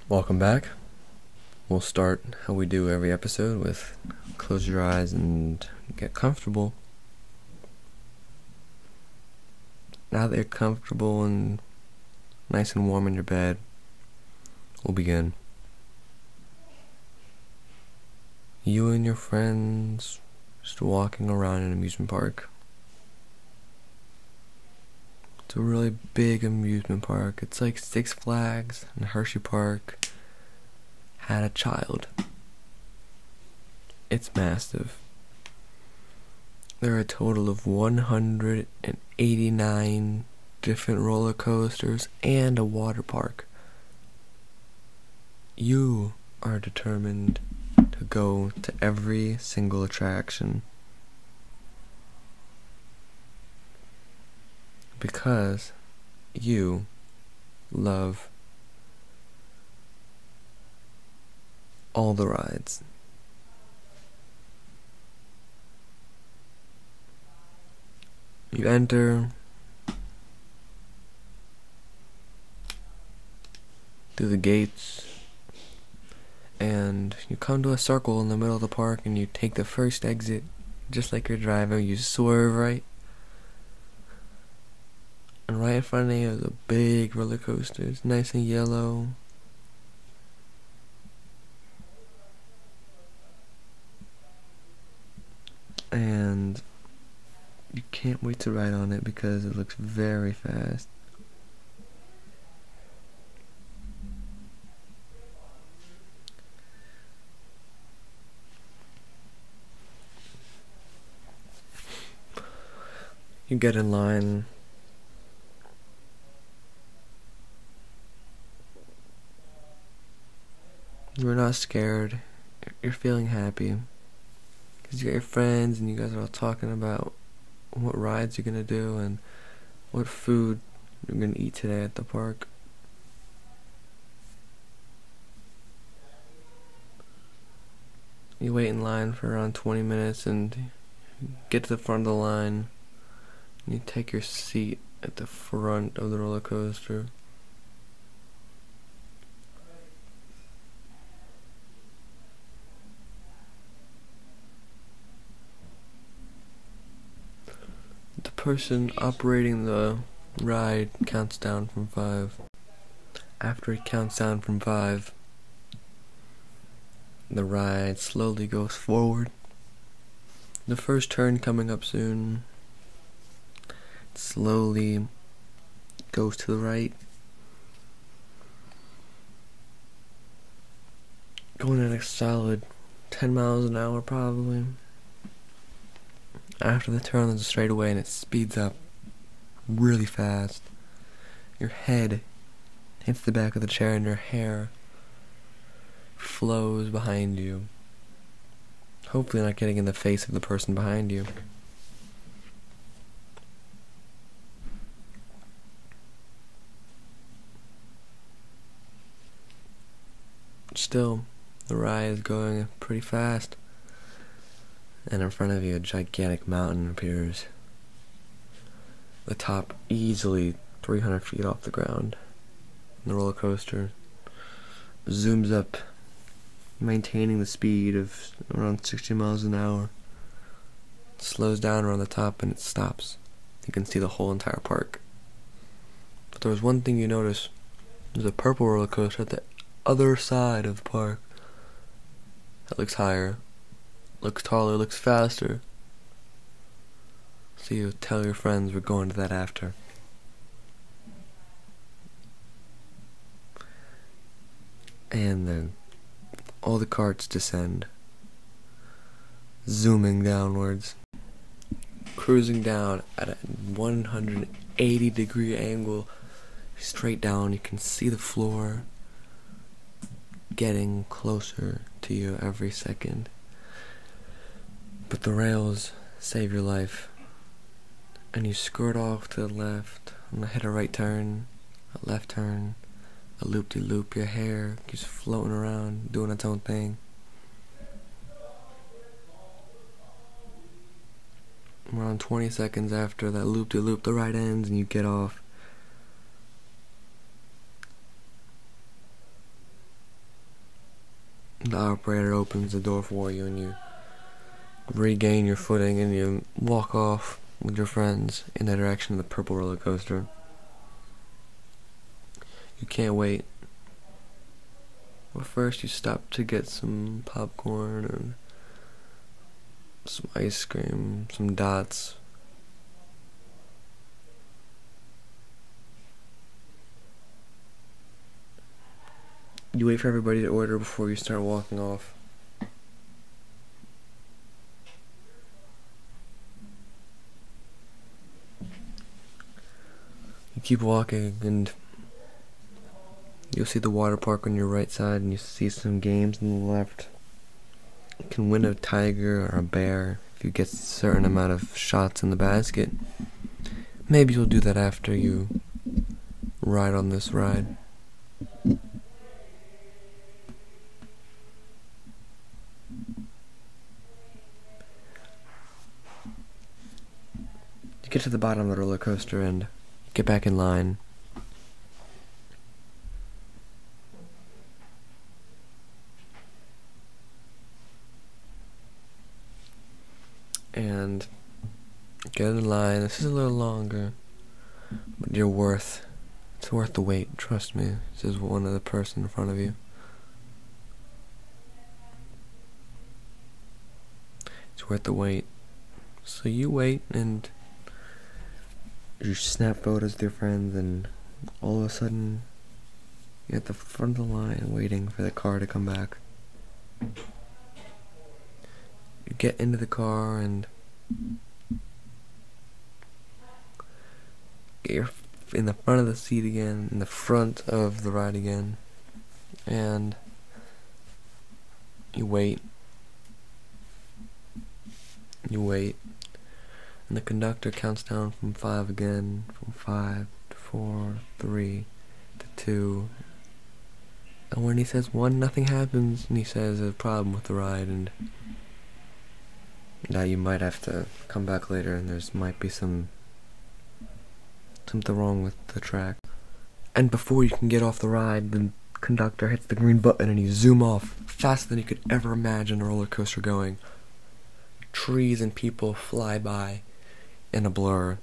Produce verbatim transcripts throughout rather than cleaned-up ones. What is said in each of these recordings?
Welcome back. We'll start how we do every episode with close your eyes and get comfortable. Now that you're comfortable and nice and warm in your bed, we'll begin. You and your friends just walking around an amusement park. It's a really big amusement park. It's like Six Flags and Hershey Park had a child. It's massive. There are a total of one hundred eighty-nine different roller coasters and a water park. You are determined to go to every single attraction because you love all the rides. You enter through the gates and you come to a circle in the middle of the park and you take the first exit. Just like your driver, you swerve right, and right in front of you is a big roller coaster. It's nice and yellow. And you can't wait to ride on it because it looks very fast. You get in line. You're not scared. You're feeling happy because you got your friends and you guys are all talking about what rides you're gonna do and what food you're gonna eat today at the park. You wait in line for around twenty minutes and get to the front of the line. And you take your seat at the front of the roller coaster. The person operating the ride counts down from five. After he counts down from five, the ride slowly goes forward. The first turn coming up soon slowly goes to the right, going at a solid ten miles an hour probably. After the turn, there's a straightaway and it speeds up really fast. Your head hits the back of the chair and your hair flows behind you. Hopefully not getting in the face of the person behind you. Still, the ride is going pretty fast. And in front of you, a gigantic mountain appears. The top easily three hundred feet off the ground. And the roller coaster zooms up, maintaining the speed of around sixty miles an hour. It slows down around the top and it stops. You can see the whole entire park. But there was one thing you notice. There's a purple roller coaster at the other side of the park. That looks higher, looks taller, looks faster. So you tell your friends we're going to that after. And then all the carts descend, zooming downwards, cruising down at a one hundred eighty degree angle, straight down. You can see the floor getting closer to you every second. But the rails save your life, and you skirt off to the left, and hit a right turn, a left turn, a loop-de-loop. Your hair keeps floating around, doing its own thing. Around twenty seconds after that loop-de-loop, the ride ends and you get off. The operator opens the door for you and you regain your footing and you walk off with your friends in the direction of the purple roller coaster. You can't wait. But first you stop to get some popcorn and some ice cream, some dots. You wait for everybody to order before you start walking off. You keep walking and you'll see the water park on your right side and you see some games on the left. You can win a tiger or a bear if you get a certain amount of shots in the basket. Maybe you'll do that after you ride on this ride. You get to the bottom of the roller coaster and get back in line. And get in line. This is a little longer, but you're worth, it's worth the wait, trust me, says one of the person in front of you. It's worth the wait. So you wait and you snap photos with your friends and all of a sudden you're at the front of the line waiting for the car to come back. You get into the car and get your in the front of the seat again, in the front of the ride again, and you wait. You wait. And the conductor counts down from five again, from five to four, three to two. And when he says one, nothing happens, and he says there's a problem with the ride, and now you might have to come back later, and there's might be some something wrong with the track. And before you can get off the ride, the conductor hits the green button, and you zoom off faster than you could ever imagine a roller coaster going. Trees and people fly by in a blur.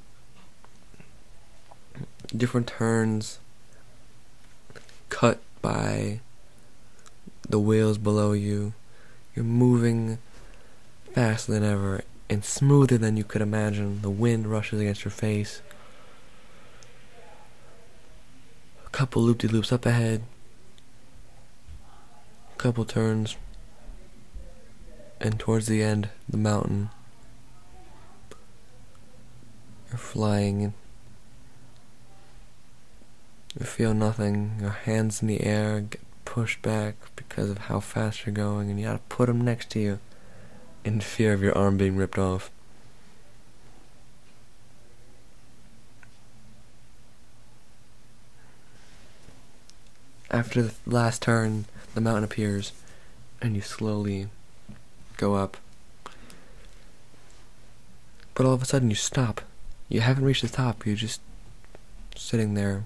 Different turns cut by the wheels below you. You're moving faster than ever and smoother than you could imagine. The wind rushes against your face. A couple loop-de-loops up ahead. A couple turns. And towards the end, the mountain. You're flying. You feel nothing. Your hands in the air get pushed back because of how fast you're going, and you gotta put them next to you in fear of your arm being ripped off. After the last turn, the mountain appears, and you slowly go up. But all of a sudden you stop. You haven't reached the top, you're just sitting there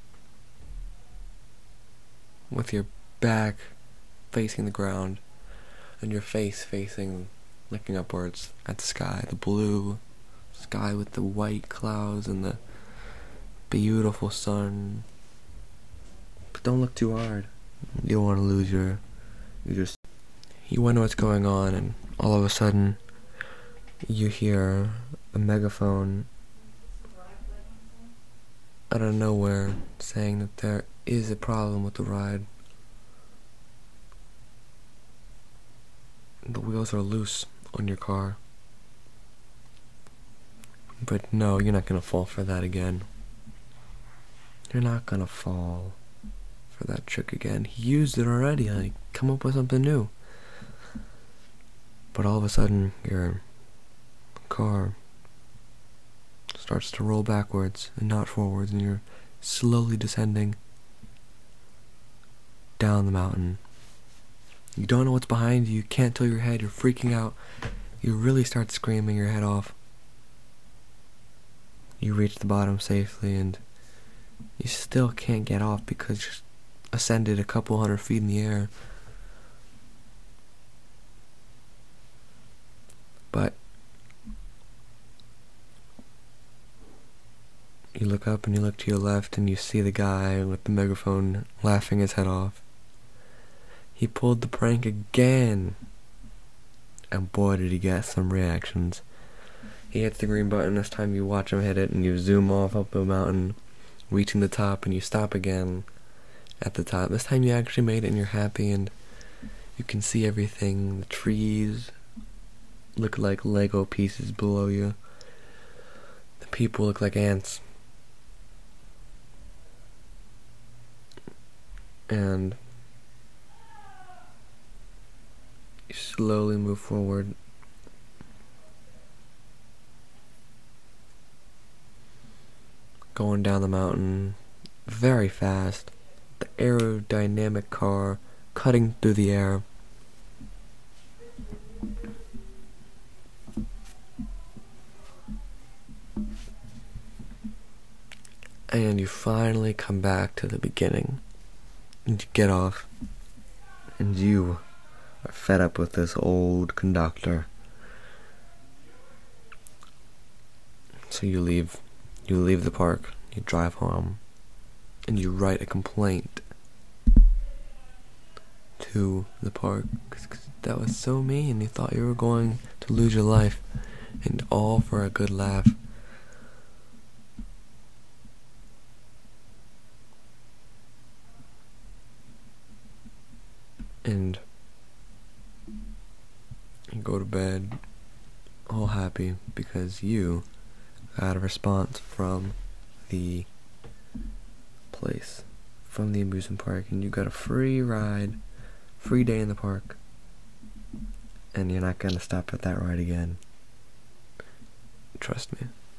with your back facing the ground and your face facing, looking upwards at the sky, the blue sky with the white clouds and the beautiful sun. But don't look too hard. You don't want to lose your, you just, you wonder what's going on, and all of a sudden you hear a megaphone out of nowhere saying that there is a problem with the ride. The wheels are loose on your car. But no, you're not gonna fall for that again. You're not gonna fall for that trick again. He used it already. Like, come up with something new. But all of a sudden, your car starts to roll backwards and not forwards, and you're slowly descending down the mountain. You don't know what's behind you, you can't tell your head, you're freaking out. You really start screaming your head off. You reach the bottom safely, and you still can't get off because you ascended a couple hundred feet in the air. But you look up and you look to your left and you see the guy with the megaphone laughing his head off. He pulled the prank again. And boy, did he get some reactions. He hits the green button. This time you watch him hit it and you zoom off up the mountain, reaching the top, and you stop again at the top. This time you actually made it and you're happy and you can see everything. The trees look like Lego pieces below you. The people look like ants. And you slowly move forward. Going down the mountain very fast. The aerodynamic car cutting through the air. And you finally come back to the beginning. And you get off. And you are fed up with this old conductor. So you leave. You leave the park. You drive home. And you write a complaint to the park. Cause, 'cause that was so mean. You thought you were going to lose your life. And all for a good laugh. And you go to bed all happy because you got a response from the place, from the amusement park, and you got a free ride, free day in the park, and you're not gonna stop at that ride again. Trust me.